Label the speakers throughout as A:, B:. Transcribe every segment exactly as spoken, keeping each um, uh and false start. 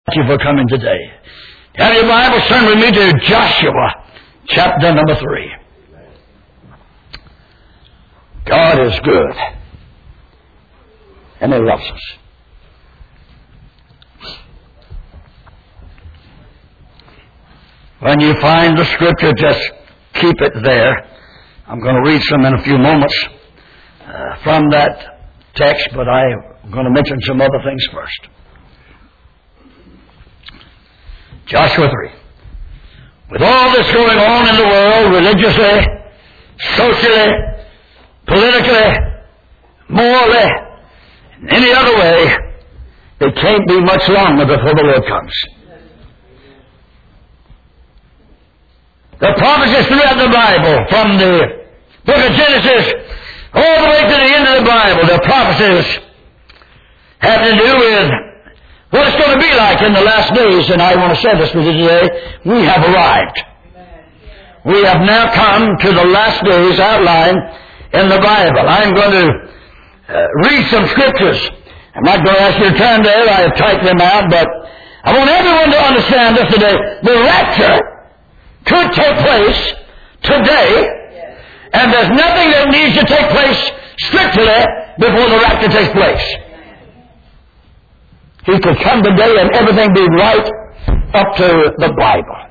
A: Thank you for coming today. Have your Bible, turn with me to Joshua, chapter number three. God is good, and He loves us. When you find the Scripture, just keep it there. I'm going to read some in a few moments uh, from that text, but I'm going to mention some other things first. Joshua three. With all this going on in the world, religiously, socially, politically, morally, in any other way, it can't be much longer before the Lord comes. The prophecies throughout the Bible, from the book of Genesis all the way to the end of the Bible, the prophecies have to do with what it's going to be like in the last days. And I want to say this with you today. We have arrived. We have now come to the last days outlined in the Bible. I'm going to uh, read some scriptures. I'm not going to ask you to turn there. I have typed them out. But I want everyone to understand this today. The rapture could take place today. And there's nothing that needs to take place scripturally before the rapture takes place. He could come today and everything be right up to the Bible.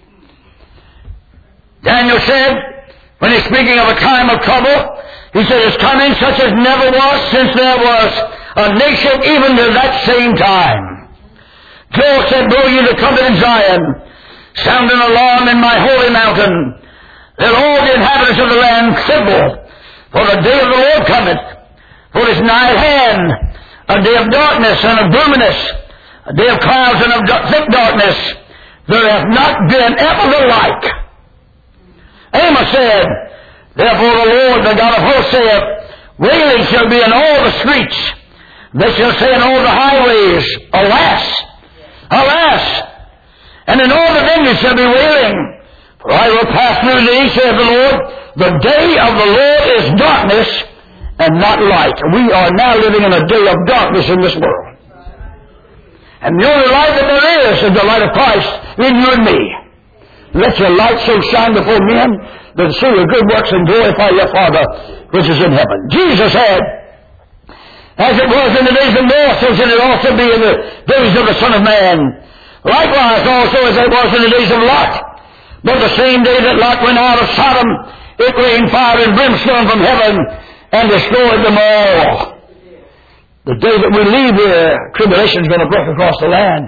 A: Daniel said, when he's speaking of a time of trouble, he said, it's coming such as never was since there was a nation even to that same time. Joel said, blow ye the trumpet in Zion, sound an alarm in my holy mountain, let all the inhabitants of the land tremble, for the day of the Lord cometh, for it is nigh at hand, a day of darkness and of gloominess, a day of clouds and of dark, thick darkness. There hath not been ever the like. Amos said, therefore the Lord, the God of hosts, saith, wailing shall be in all the streets. They shall say in all the highways, alas, alas. And in all the vineyards shall be wailing. For I will pass through thee, saith the Lord. The day of the Lord is darkness, and not light. We are now living in a day of darkness in this world. And the only light that there is is the light of Christ in you and me. Let your light so shine before men that see your good works and glorify your Father which is in heaven. Jesus said, as it was in the days of Noah, so shall it also be in the days of the Son of Man. Likewise also as it was in the days of Lot. But the same day that Lot went out of Sodom, it rained fire and brimstone from heaven and destroyed them all. The day that we leave here, tribulation is going to break across the land.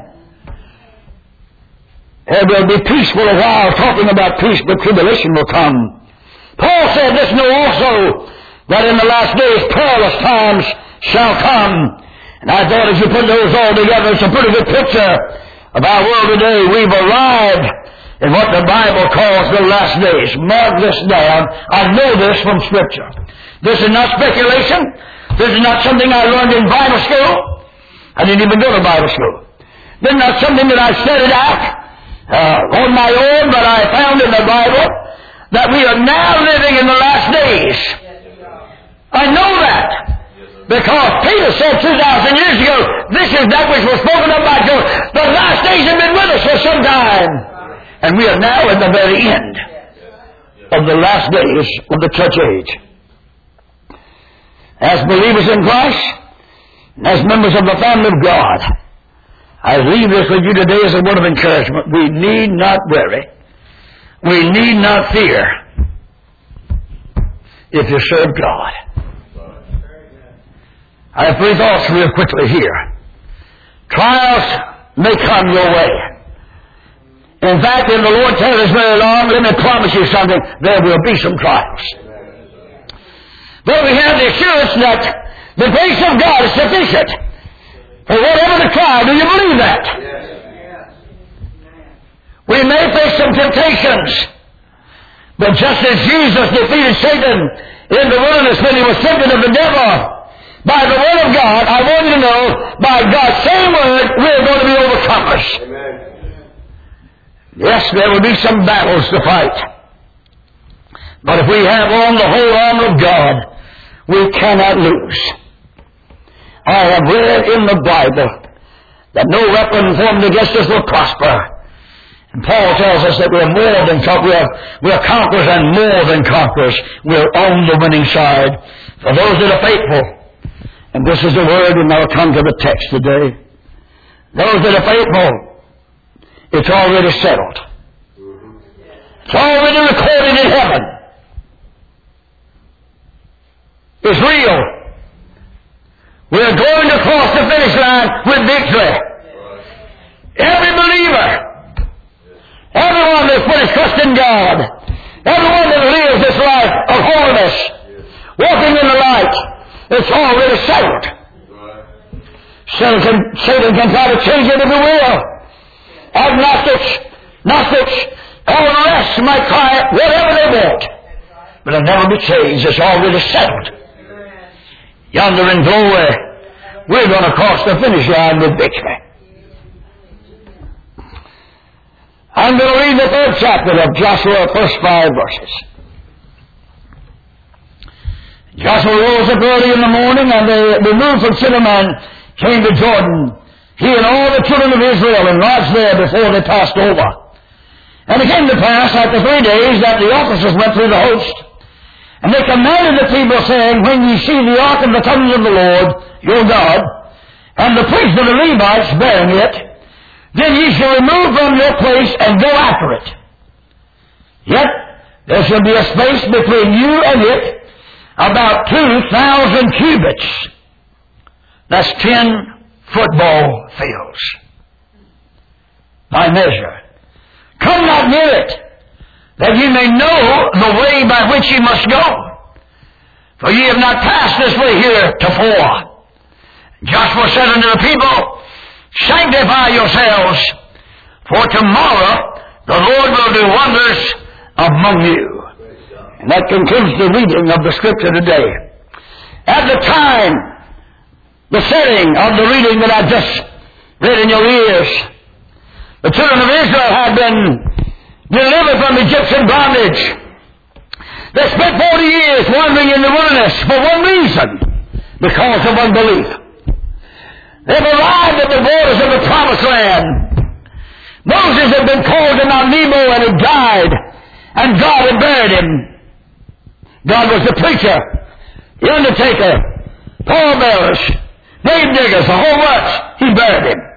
A: There will be peace for a while, talking about peace, but tribulation will come. Paul said this, know also that in the last days perilous times shall come. And I thought as you put those all together, it's a pretty good picture of our world today. We've arrived in what the Bible calls the last days. Mark this down. I know this from Scripture. This is not speculation. This is not something I learned in Bible school. I didn't even go to Bible school. This is not something that I studied out uh, on my own, but I found in the Bible that we are now living in the last days. I know that because Peter said two thousand years ago, this is that which was spoken of by Joel. The last days have been with us for some time. And we are now at the very end of the last days of the church age. As believers in Christ, and as members of the family of God, I leave this with you today as a word of encouragement. We need not worry. We need not fear if you serve God. I have three thoughts real quickly here. Trials may come your way. In fact, if the Lord tarries very long, let me promise you something, there will be some trials. But we have the assurance that the grace of God is sufficient for whatever the trial. Do you believe that? Yes. We may face some temptations, but just as Jesus defeated Satan in the wilderness when he was tempted of the devil, by the word of God, I want you to know, by God's same word, we're going to be overcomers. Amen. Yes, there will be some battles to fight. But if we have on the whole armor of God, we cannot lose. I have read in the Bible that no weapon formed against us will prosper. And Paul tells us that we're more than conquerors. We're, we're conquerors and more than conquerors. We're on the winning side for those that are faithful. And this is the word, and I'll come to the text today. Those that are faithful, it's already settled. It's already recorded in heaven. It's real. We're going to cross the finish line with victory. Every believer, everyone that put his trust in God, everyone that lives this life of holiness, walking in the light, it's already settled. Satan can, Satan can try to change it if he will. Agnostics, Gnostics, all the rest might try it, whatever they want. But it'll never be changed. It's already settled. Yonder in glory, we're going to cross the finish line with victory. I'm going to read the third chapter of Joshua, first five verses. Joshua rose up early in the morning, and they removed from Shittim and came to Jordan, he and all the children of Israel, and lodged there before they passed over. And it came to pass after three days that the officers went through the host, and they commanded the people, saying, when ye see the ark of the covenant of the Lord your God, and the priests of the Levites bearing it, then ye shall remove from your place and go after it. Yet there shall be a space between you and it, about two thousand cubits. That's ten football fields. By measure. Come not near it, that ye may know the way by which ye must go. For ye have not passed this way heretofore. Joshua said unto the people, sanctify yourselves, for tomorrow the Lord will do wonders among you. And that concludes the reading of the Scripture today. At the time, the setting of the reading that I just read in your ears, the children of Israel had been delivered from Egyptian bondage. They spent forty years wandering in the wilderness for one reason, because of unbelief. They've arrived at the borders of the Promised Land. Moses had been called to Mount Nebo and had died, and God had buried him. God was the preacher, the undertaker, pallbearers, grave diggers, the whole works. He buried him.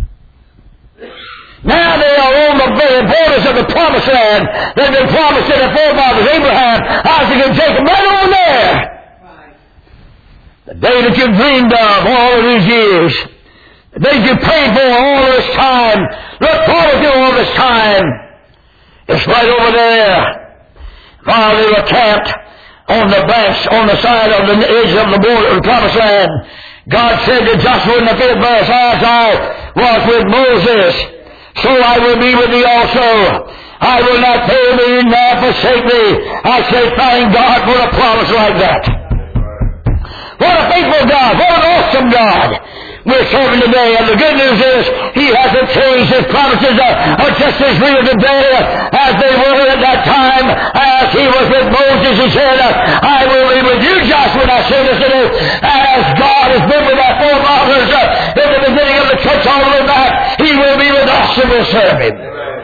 A: Now they are on the very borders of the Promised Land. They've been promised to their forefathers, Abraham, Isaac, and Jacob, right on there. Right. The day that you've dreamed of all of these years, the days you prayed for all this time, look forward to all this time, it's right over there. While they were camped on the banks, on the side of the edge of the border of the Promised Land, God said to Joshua in the fifth verse, as I was with Moses, so I will be with thee also. I will not fail thee nor forsake thee. I say, thank God for a promise like that. What a faithful God. What an awesome God we're serving today. And the good news is, He hasn't changed. His promises are, are just as real today as they were at that time. As He was with Moses, He said, I will be with you, Joshua, and I say this to you, as God has been with our forefathers uh, in the beginning of the church all the way back, He will be with us and will serve Him.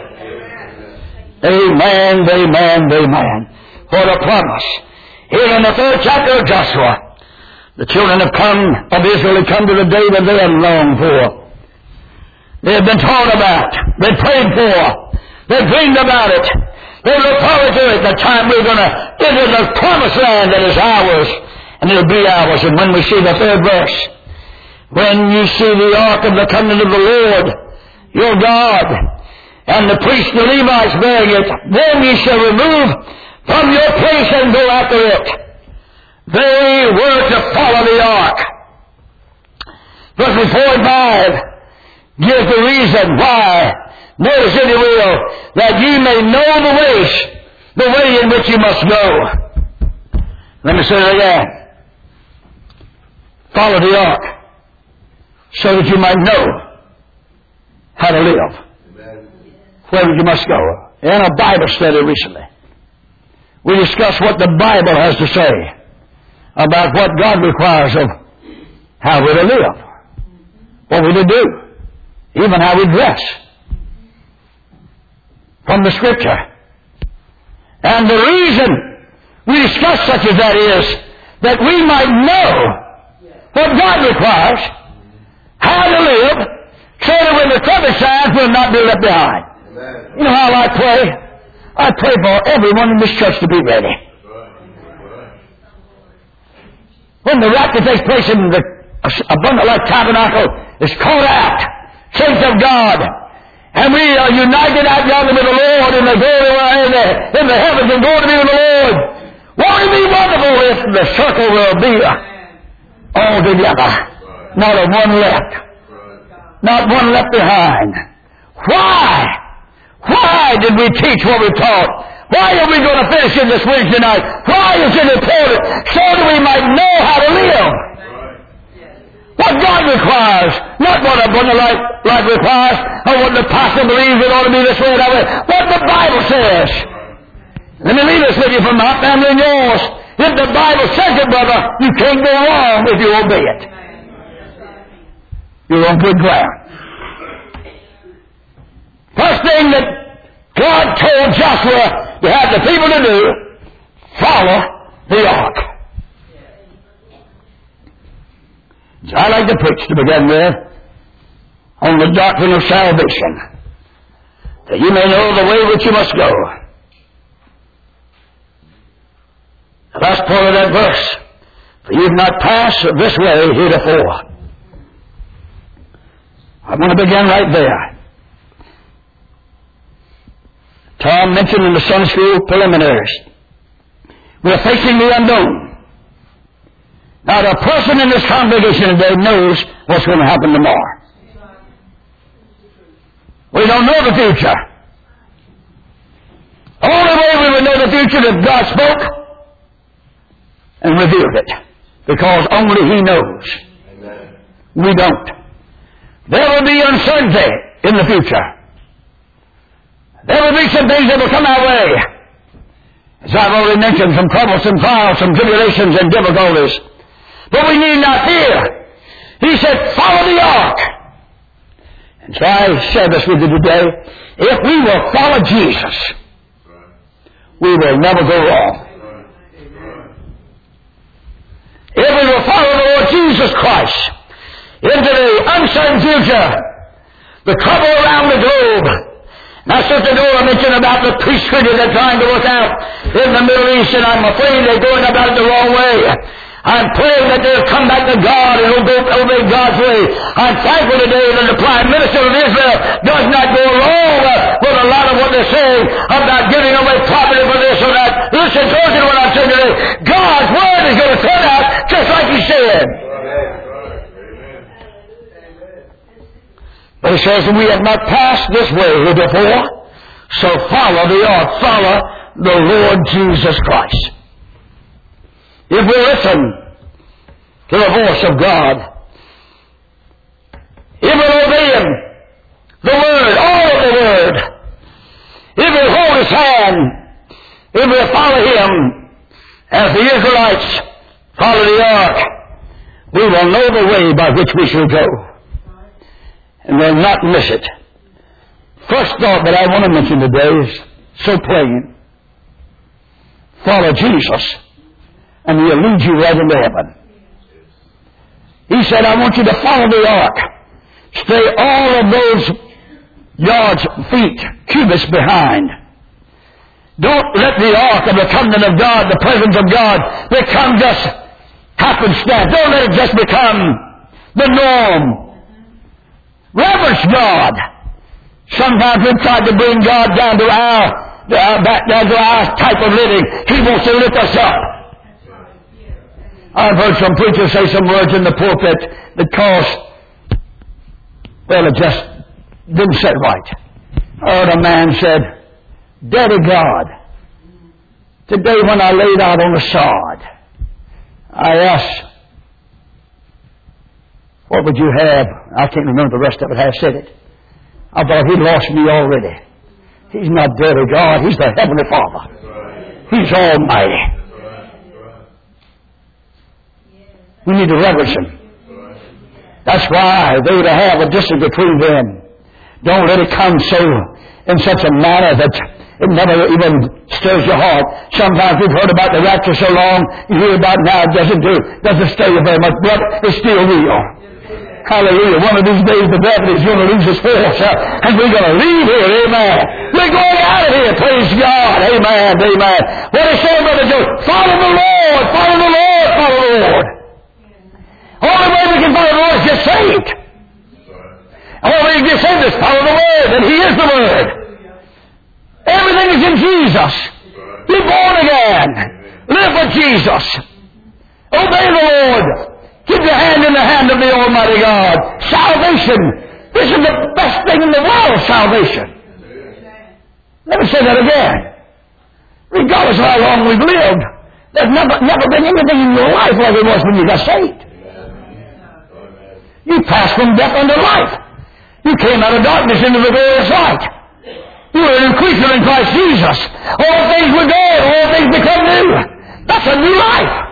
A: Amen, amen, amen. What a promise. Here in the third chapter of Joshua, the children have come, of Israel have come to the day that they have longed for. They have been taught about. They prayed for. They dreamed about it. They look forward to it, the time we're going to enter the Promised Land that is ours, and it'll be ours. And when we see the third verse, when you see the ark of the covenant of the Lord, your God, and the priests, the Levites bearing it, then ye shall remove from your place and go after it. They were to follow the ark. Verses four and five gives the reason why. Notice, if you will, that ye may know the ways, the way in which you must go. Let me say it again. Follow the ark, so that you might know how to live. Where you must go. In a Bible study recently, we discussed what the Bible has to say about what God requires of how we're to live, what we're to do. Even how we dress. From the Scripture. And the reason we discuss such as that is that we might know what God requires, how to live, so that when the trumpet sounds, we'll not be left behind. Amen. You know how I pray? I pray for everyone in this church to be ready. When the rapture takes place in the abundant life tabernacle is called out, saints of God, and we are united out yonder with the Lord in the glory in the, in the heavens and going to be with the Lord. Won't it be wonderful if the circle will be all together? Not a one left. Not one left behind. Why? Why did we teach what we taught? Why are we going to finish in this Wednesday night? Why is it important? So that we might know how to live. What God requires, not what abundant life, life requires, or what the pastor believes it ought to be this way or that way. What the Bible says. Let me leave this with you from my family and yours. If the Bible says it, brother, you can't go wrong if you obey it. You're on good ground. First thing that God told Joshua to have the people to do, follow the ark. So I like to preach to begin with on the doctrine of salvation, that you may know the way which you must go. The last part of that verse, for you have not passed this way heretofore. I want to begin right there. Tom mentioned in the Sunday School preliminaries, we're facing the unknown. Now, the person in this congregation today knows what's going to happen tomorrow. We don't know the future. The only way we would know the future is if God spoke and revealed it, because only He knows. Amen. We don't. There will be uncertainty in the future. There will be some things that will come our way. As I've already mentioned, some troubles, some trials, some tribulations and difficulties. But we need not fear. He said, follow the ark. And so I share this with you today. If we will follow Jesus, we will never go wrong. If we will follow the Lord Jesus Christ into the uncertain future, the trouble around the globe. Now, Sister Dora mentioned about the priesthood that they're trying to work out in the Middle East, and I'm afraid they're going about it the wrong way. I'm praying that they'll come back to God and obey, obey God's way. I'm thankful today that the Prime Minister of Israel does not go along uh, with a lot of what they're saying about giving away property for this or that. Listen, listen to what I'm saying today. God's Word is going to turn out just like He said. But He says, we have not passed this way before, so follow the ark, follow the Lord Jesus Christ. If we listen to the voice of God, if we obey Him, the Word, all of the Word, if we hold His hand, if we follow Him, as the Israelites follow the ark, we will know the way by which we shall go, and will not miss it. First thought that I want to mention today is so plain. Follow Jesus, and He'll lead you right into heaven. He said, I want you to follow the ark. Stay all of those yards, feet, cubits behind. Don't let the ark of the covenant of God, the presence of God, become just happenstance. Don't let it just become the norm. Reverence God. Sometimes we've tried to bring God down to our, uh, back down to our type of living. He wants to lift us up. I've heard some preachers say some words in the pulpit that cause, well, it just didn't sit right. I heard a man said, Daddy God, today when I laid out on the sod, I asked, what would you have? I can't remember the rest of it, I said it. I thought He lost me already. He's not Daddy God, He's the Heavenly Father. He's Almighty. We need to reverence Him. That's why they to have a distance between them. Don't let it come so in such a manner that it never even stirs your heart. Sometimes we've heard about the rapture so long, you hear about it now, it doesn't do, doesn't stir you very much, but it's still real. Hallelujah. One of these days the devil is going to lose his force, uh, and we're going to leave here, amen. We're going out of here, praise God, amen, amen. What is saying, Brother Joe? Follow the Lord, follow the Lord, follow the Lord. Only way we can follow the Lord is get saved. Only way we can get saved is follow the Word, and He is the Word. Everything is in Jesus. Be born again. Live with Jesus. Obey the Lord. Keep your hand in the hand of the Almighty God. Salvation. This is the best thing in the world, salvation. Let me say that again. Regardless of how long we've lived, there's never, never been anything in your life like it was when you got saved. You passed from death unto life. You came out of darkness into the glorious light. You are a new creature in Christ Jesus. All things were dead, all things become new. That's a new life.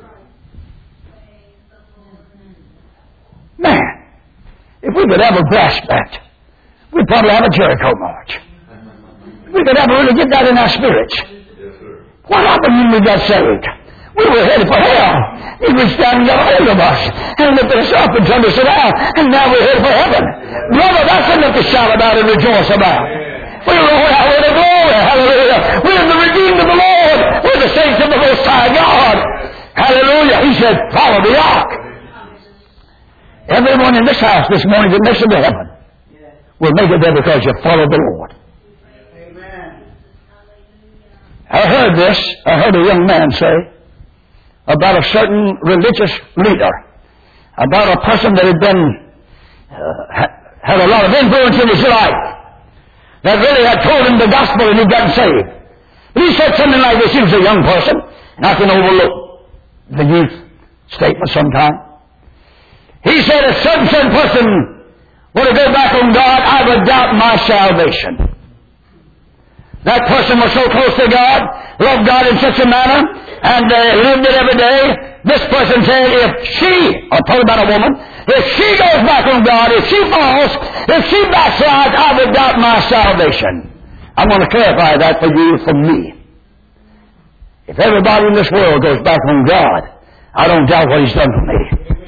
A: Man, if we could ever grasp that, we'd probably have a Jericho march. We could ever really get that in our spirits. What happened when we got saved? We were headed for hell. He reached down and got hold of us and lifted us up and turned us around, and now we're headed for heaven. Brother, that's enough to shout about and rejoice about. We're Lord, hallelujah, glory, hallelujah. We're the redeemed of the Lord. We're the saints of the Most High God. Hallelujah. He said, follow the ark. Everyone in this house this morning that makes it to heaven will make it there because you followed the Lord. Amen. I heard this. I heard a young man say about a certain religious leader, about a person that had been, uh, had a lot of influence in his life, that really had told him the gospel and he'd gotten saved. And he said something like this. He was a young person, and I can overlook the youth statement sometime. He said, a certain, certain person were to go back on God, I would doubt my salvation. That person was so close to God, loved God in such a manner, and uh, lived it every day. This person said, if she, I told about a woman, if she goes back on God, if she falls, if she backslides, I would doubt my salvation. I want to clarify that for you from me. If everybody in this world goes back on God, I don't doubt what He's done for me.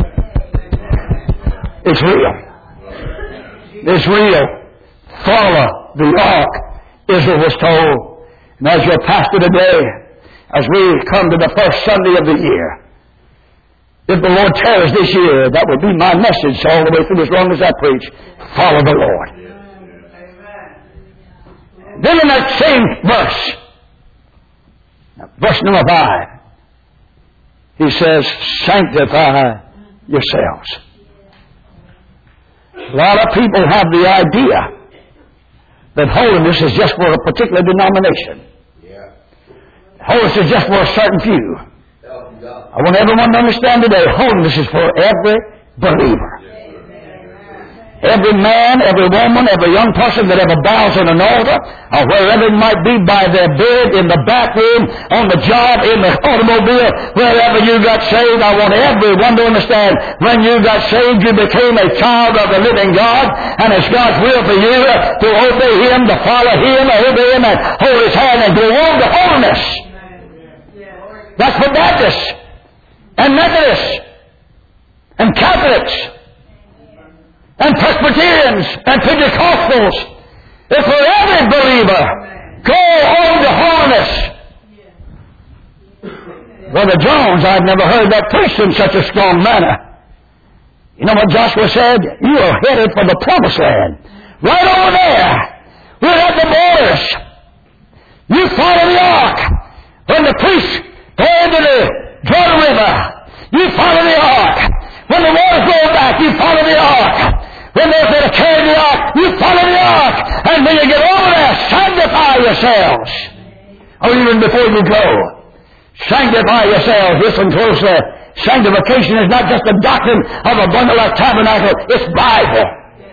A: It's real. It's real. Follow the ark, Israel was told. And as your pastor today, as we come to the first Sunday of the year, if the Lord tarries this year, that will be my message all the way through as long as I preach. Follow the Lord. Amen. Then in that same verse, verse number five, he says, sanctify yourselves. A lot of people have the idea that holiness is just for a particular denomination. Yeah. Holiness is just for a certain few. I want everyone to understand today, holiness is for every believer. Every man, every woman, every young person that ever bows on an altar, or wherever it might be, by their bed, in the bathroom, on the job, in the automobile, wherever you got saved, I want everyone to understand, when you got saved, you became a child of the living God, and it's God's will for you to obey Him, to follow Him, to obey Him, and hold His hand and go on to holiness. That's for Baptists, and Methodists, and Catholics, and Presbyterians, and Pentecostals. It's for every believer. Go on to holiness. Brother Jones, I've never heard that preached in such a strong manner. You know what Joshua said? You are headed for the promised land. Right over there. We're at the borders. You follow the ark. When the priests go into the Jordan River, you follow the ark. When the waters go back, you follow the ark. When those that are carrying the ark, you follow the ark. And when you get over there, sanctify yourselves. Or even before you go, sanctify yourselves. Listen closely. Sanctification is not just the doctrine of a bundle like tabernacle. It's Bible.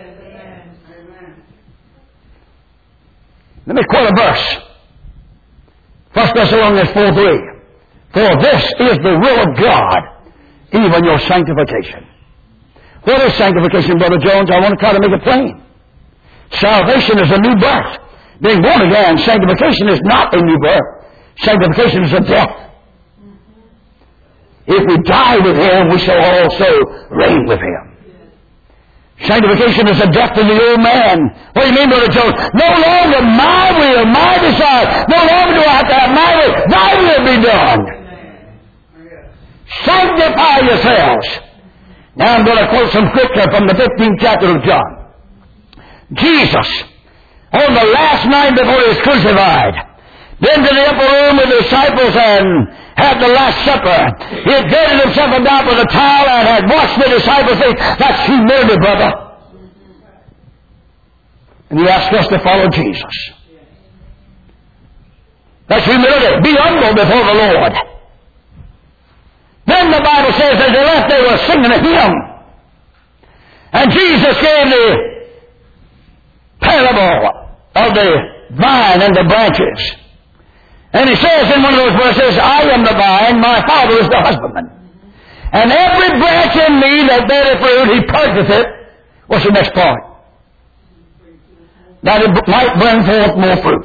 A: Let me quote a verse. First Thessalonians four three. For this is the will of God, even your sanctification. What is sanctification, Brother Jones? I want to try to make it plain. Salvation is a new birth. Being born again, sanctification is not a new birth. Sanctification is a death. If we die with Him, we shall also reign with Him. Sanctification is a death to the old man. What do you mean, Brother Jones? No longer my will, my desire. No longer do I have to have my will. Thy will be done. Sanctify yourselves. Now I'm going to quote some scripture from the fifteenth chapter of John. Jesus, on the last night before He was crucified, been to the upper room with the disciples and had the Last Supper. He had bedded himself about with a towel and had washed the disciples' feet. That's humility, brother. And He asked us to follow Jesus. That's humility. Be humble before the Lord. Then the Bible says as they left, they were singing a hymn. And Jesus gave the parable of the vine and the branches. And He says in one of those verses, I am the vine, my Father is the husbandman. And every branch in me that beareth fruit, He purgeth it. What's the next part? That it might bring forth more fruit.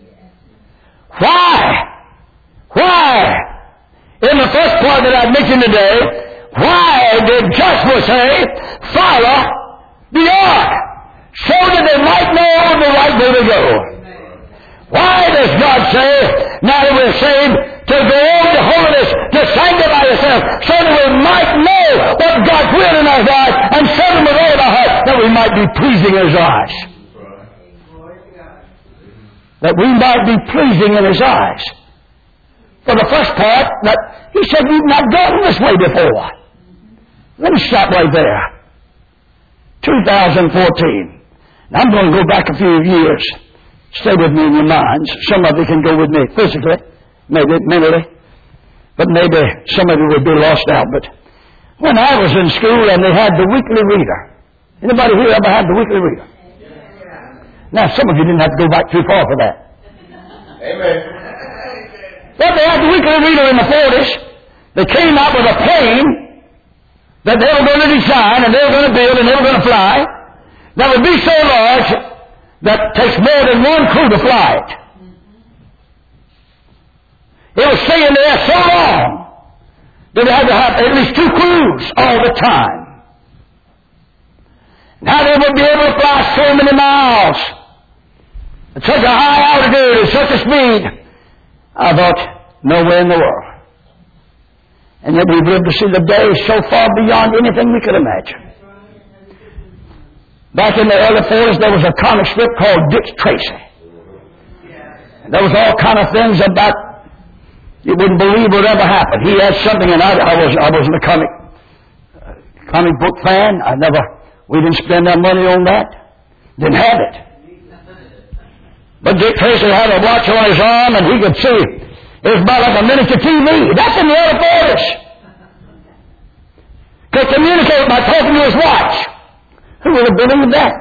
A: Why? Why? In the first part that I mentioned today, why did Joshua say, follow the ark? So that they might know the right way to go. Why does God say, now that we're saved, to go over to holiness, to sanctify yourself, so that we might know what God's will in our lives, and serve Him with all our heart, that we might be pleasing in His eyes. That we might be pleasing in His eyes. For the first part, that He said, you've not gone this way before. Let me stop right there. two thousand fourteen. Now I'm going to go back a few years. Stay with me in your minds. Some of you can go with me physically, maybe mentally, but maybe some of you would be lost out. But when I was in school and they had the weekly reader, anybody here ever had the weekly reader? Now some of you didn't have to go back too far for that. Amen. Well, they had the weekly reader in the forties. They came out with a plane that they were going to design and they were going to build and they were going to fly that would be so large that takes more than one crew to fly it. It was staying there so long that they had to have at least two crews all the time. Now they would be able to fly so many miles at such a high altitude, at such a speed. I thought, nowhere in the world. And yet we've lived to see the day so far beyond anything we could imagine. Back in the early forties, there was a comic strip called Dick Tracy. And there was all kind of things about you wouldn't believe would ever happen. He had something, and I, I was I wasn't a comic uh, comic book fan. I never. We didn't spend our money on that. Didn't have it. But Dick Tracy had a watch on his arm, and he could see. It was about like a miniature T V. That's in the early forties. Could communicate by talking to his watch. Who would have believed that?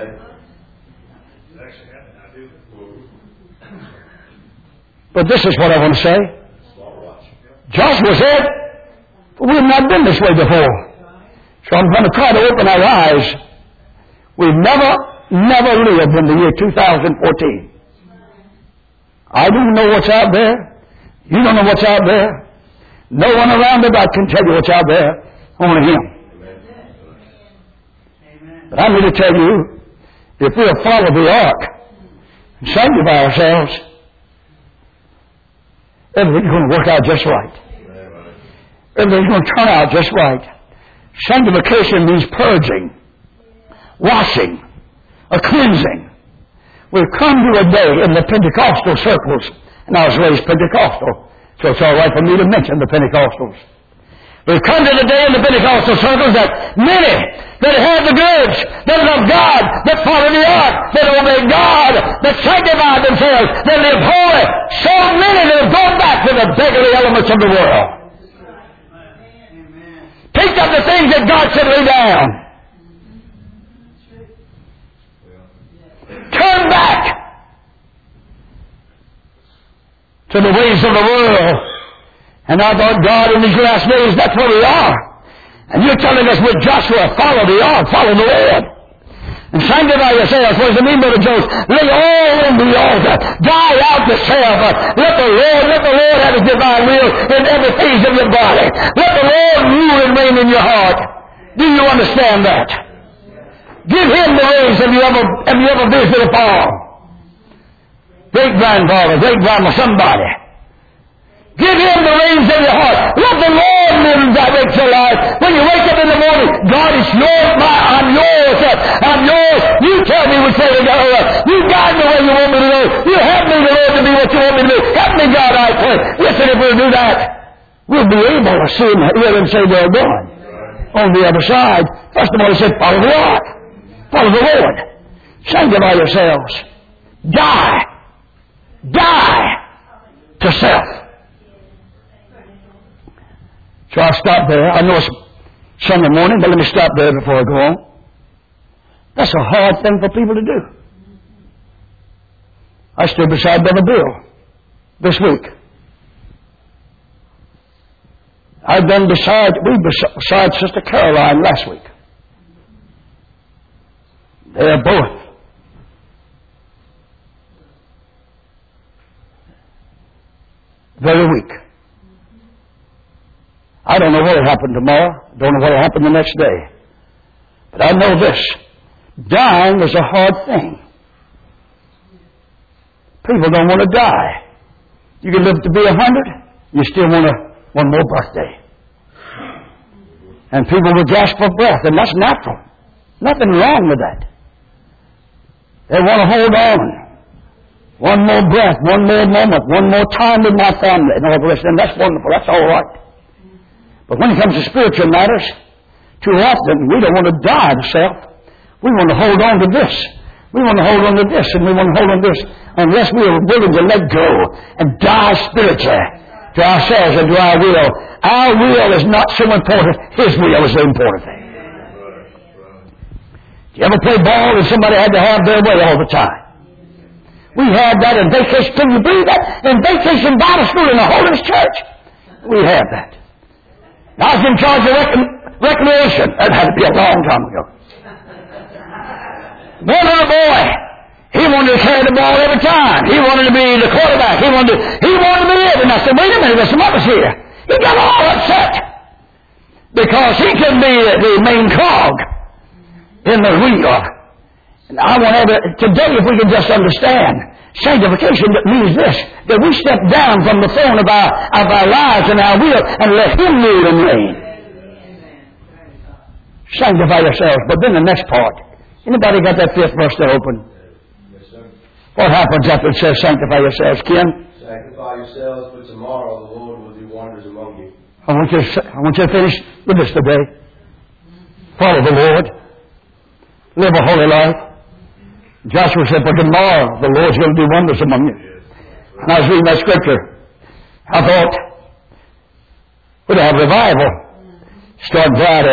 A: But this is what I want to say. Joshua said, we have not been this way before. So I'm going to try to open our eyes. We've never, never lived in the year two thousand fourteen. I don't know what's out there. You don't know what's out there. No one around about can tell you what's out there. Only Him. But I'm here to tell you, if we'll follow the ark and sanctify ourselves, everything's going to work out just right. Everything's going to turn out just right. Sanctification means purging, washing, a cleansing. We've come to a day in the Pentecostal circles, and I was raised Pentecostal, so it's all right for me to mention the Pentecostals. We've come to the day in the Pentecostal circles that many that have the goods, that love God, that follow the ark, that obey God, that sanctify themselves, that live holy. So many that have gone back to the beggarly elements of the world. Picked up the things that God said lay down. Turn back to the ways of the world. And I thought, God, in these last days, that's where we are. And you're telling us with Joshua, follow the ark, follow the Lord. And sanctify yourselves. What does it mean, Brother Jones? Lay all on the altar. Die out to self. Let the Lord, let the Lord have His divine will in every phase of your body. Let the Lord rule and reign in your heart. Do you understand that? Give Him the reins. Have you ever, have you ever visited a farm? Great-grandfather, great-grandma, somebody. Give Him the reins of your heart. Let the Lord live and direct your life. When you wake up in the morning, God, it's yours, my, I'm yours. I'm yours. You tell me which way to go. You guide me where you want me to go. You help me, the Lord, to be what you want me to be. Help me, God, I pray. Listen, if we'll do that, we'll be able to see Him here and say, well done. On the other side, first of all, He said, follow the Lord. Follow the Lord. Sanctify yourselves. Die. Die to self. So I'll stop there. I know it's Sunday morning, but let me stop there before I go on. That's a hard thing for people to do. I stood beside Brother Bill this week. I've been beside, we beside Sister Caroline last week. They are both very weak. I don't know what will happen tomorrow. Don't know what will happen the next day. But I know this. Dying is a hard thing. People don't want to die. You can live to be a hundred, you still want a, one more birthday. And people will gasp for breath, and that's natural. Nothing wrong with that. They want to hold on. One more breath, one more moment, one more time with my family, and all the rest. And that's wonderful. That's all right. But when it comes to spiritual matters, too often we don't want to die to self. We want to hold on to this. We want to hold on to this, and we want to hold on to this, unless we are willing to let go and die spiritually to ourselves and to our will. Our will is not so important. His will is the important thing. Did you ever play ball and somebody had to have their way all the time? We had that in vacation. Can you believe that? In vacation Bible school in the Holiness Church. We had that. I was in charge of rec- recreation. That had to be a long time ago. One little boy, he wanted to carry the ball every time. He wanted to be the quarterback. He wanted to, he wanted to be it. And I said, wait a minute, there's some others here. He got all upset because he couldn't be the, the main cog in the wheel. And I want every, today, if we can just understand, sanctification means this, that we step down from the throne of our, of our lives and our will and let Him rule and reign. Sanctify yourselves. But then the next part. Anybody got that fifth verse there open?
B: Yes, sir.
A: What happens after it says sanctify yourselves, Ken?
B: Sanctify yourselves, for tomorrow the Lord will do wonders among you.
A: I want you to, I want you to finish with this today. Follow the Lord. Live a holy life. Joshua said, for tomorrow the Lord's going to do wonders among you. And I was reading that scripture. I thought, we'd have revival. Start Friday.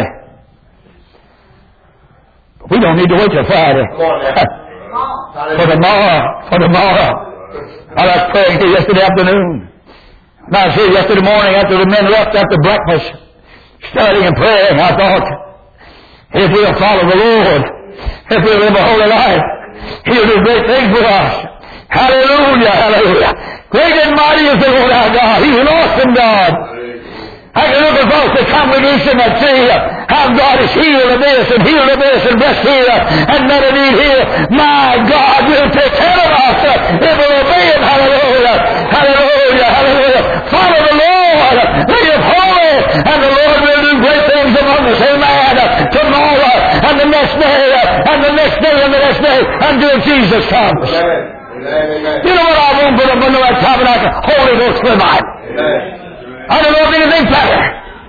A: But we don't need to wait till Friday.
B: Come on now.
A: for tomorrow. For tomorrow. I was praying here yesterday afternoon. And I was here yesterday morning after the men left after breakfast, studying and praying. I thought, if we'll follow the Lord, if we'll live a holy life, He'll do great things for us. Hallelujah, hallelujah. Great and mighty is the Lord our God. He's an awesome God. I can look across the congregation and see how God is healed of this and healed of this and blessed here and met a need here. My God will take care of us if we'll obey Him. Hallelujah, hallelujah, hallelujah. Follow the Lord. Live holy, and the Lord will do great things among us. Amen. Tomorrow and the next day and the next day and the next day until Jesus comes.
B: Amen. Amen.
A: You know what I want for the Monday Tabernacle? Holy Ghost revival.
B: Amen.
A: I don't know of anything better.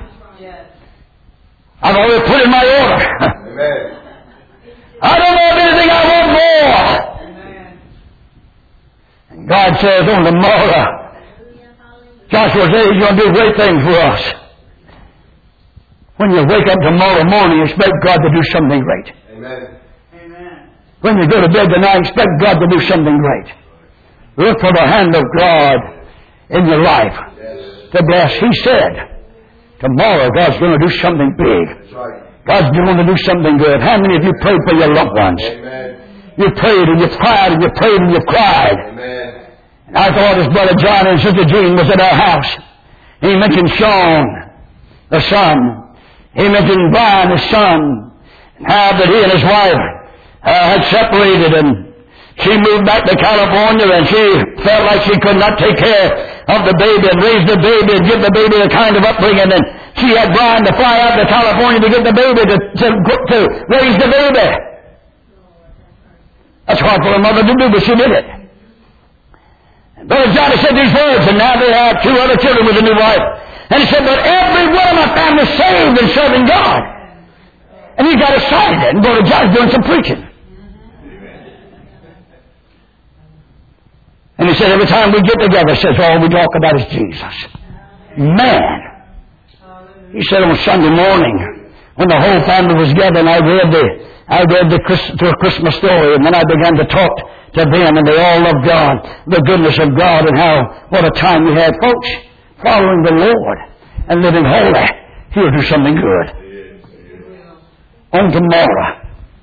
A: I've already put in my order.
B: Amen.
A: I don't know of anything I want more. And God says on tomorrow, Joshua says He's going to do great things for us. When you wake up tomorrow morning, expect God to do something great.
B: Amen.
A: When you go to bed tonight, expect God to do something great. Look for the hand of God in your life
B: Yes.
A: to bless. He said, Tomorrow God's going to do something big.
B: That's right.
A: God's going to do something good. How many of you prayed for your loved ones?
B: Amen.
A: You prayed and you cried and you prayed and you cried.
B: Amen.
A: And I thought his brother John and sister Jean was at our house. He mentioned Sean, the son. He mentioned Brian, the son. And how that he and his wife uh, had separated, and she moved back to California, and she felt like she could not take care of the baby and raise the baby and give the baby the kind of upbringing. And she had Brian to fly out to California to get the baby, to, to, to raise the baby. That's hard for a mother to do, but she did it. And Brother Johnny said these words, and now they have two other children with a new wife. And he said, but every one of my family's saved and serving God. And he got excited, and Brother John's doing some preaching. And he said, every time we get together, he says, all we talk about is Jesus. Man. He said on Sunday morning, when the whole family was gathered, and I read the, I read the Christ, the Christmas story, and then I began to talk to them, and they all loved God, the goodness of God, and how, what a time we had. Folks, following the Lord and living holy, He'll do something good. On tomorrow,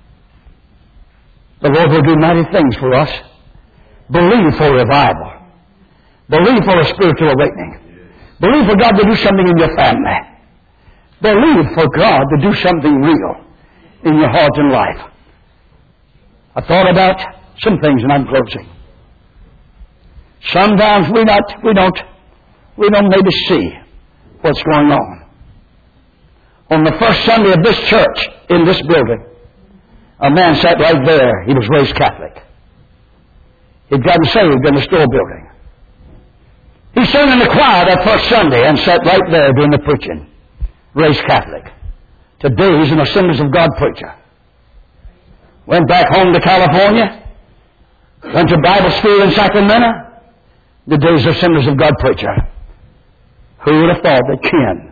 A: the Lord will do mighty things for us. Believe for revival. Believe for a spiritual awakening. Believe for God to do something in your family. Believe for God to do something real in your heart and life. I thought about some things, and I'm closing. Sometimes we not, we don't, we don't maybe see what's going on. On the first Sunday of this church in this building, a man sat right there. He was raised Catholic. He'd gotten saved in the store building. He sang in the choir that first Sunday and sat right there doing the preaching. Raised Catholic. Today he's an Assemblies of God preacher. Went back home to California. Went to Bible school in Sacramento. Today's Assemblies of God preacher. Who would have thought that Ken,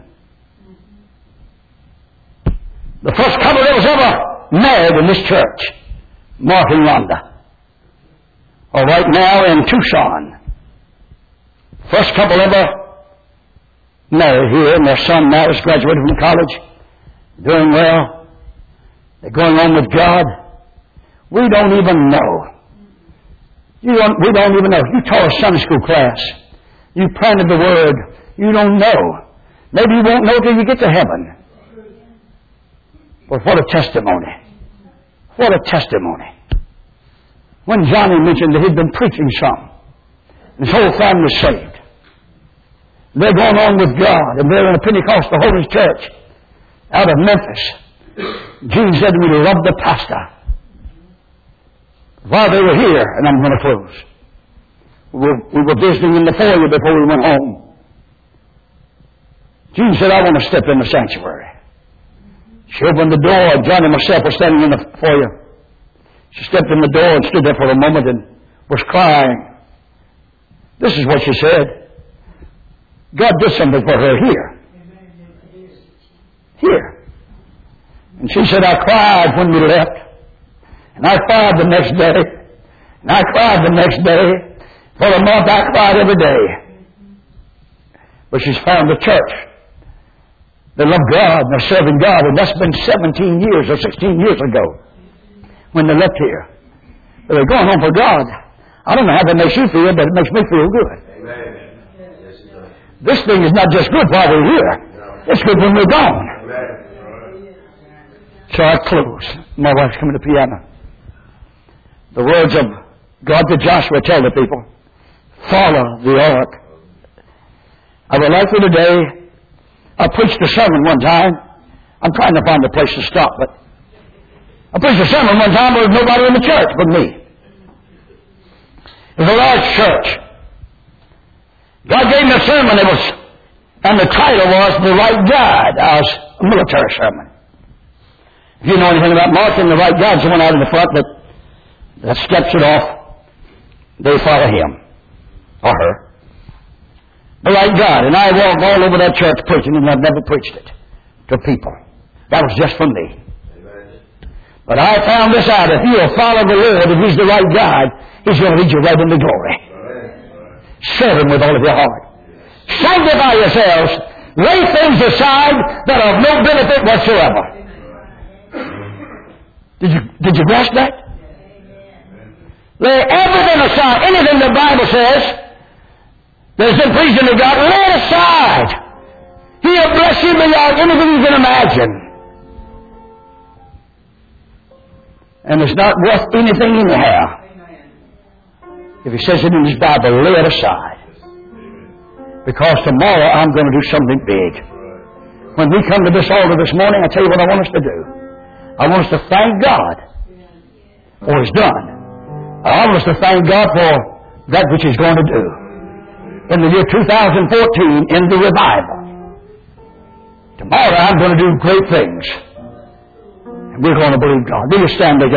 A: the first couple that was ever married in this church, Mark and Rhonda, are right now in Tucson. First couple ever married here, and their son now is graduated from college, doing well. They're going on with God. We don't even know. You don't, we don't even know. You taught a Sunday school class. You planted the Word. You don't know. Maybe you won't know till you get to heaven. But what a testimony. What a testimony. When Johnny mentioned that he'd been preaching some, his whole family was saved. They're going on with God, and they're in a Pentecostal Holiness Church out of Memphis. Gene said to me, "Love the pastor." While they were here, and I'm going to close, we were, we were visiting in the foyer before we went home. Gene said, "I want to step in the sanctuary." She opened the door, and John and myself were standing in the foyer. She stepped in the door and stood there for a moment and was crying. This is what she said. God did something for her here. Here. And she said, "I cried when we left. And I cried the next day. And I cried the next day. For a month I cried every day." But she's found a church. They love God and they're serving God. And that's been seventeen years or sixteen years ago when they left here. But they're going home for God. I don't know how that makes you feel, but it makes me feel good.
B: Amen. Yes, it does.
A: This thing is not just good while we're here. It's good when we're gone.
B: Amen.
A: So I close. My wife's coming to the piano. The words of God to Joshua tell the people, follow the ark. I would like for today, I preached a sermon one time. I'm trying to find a place to stop, but I preached a sermon one time where there was nobody in the church but me. It was a large church. God gave me a sermon, it was, and the title was The Right Guide. I was a military sermon. If you know anything about marching, the right guide's the one out in the front that, that steps it off. They follow him or her. The right guide. And I walked all over that church preaching, and I've never preached it to people. That was just for me.
B: Amen.
A: But I found this out. If you'll follow the Lord, if He's the right guide, He's going to lead you right into glory.
B: Amen.
A: Serve Him with all of your heart. Sanctify yourselves Lay things aside that are of no benefit whatsoever. Did you, did you grasp that? Lay everything aside. Anything the Bible says that is displeasing to God, lay it aside. He'll bless you beyond anything you can imagine. And it's not worth anything anyhow. If He says it in His Bible, lay it aside. Because tomorrow I'm going to do something big. When we come to this altar this morning, I tell you what I want us to do. I want us to thank God for His done. I want us to thank God for that which He's going to do. In the year two thousand fourteen, in the revival. Tomorrow I'm going to do great things. And we're going to believe God. Will you stand together?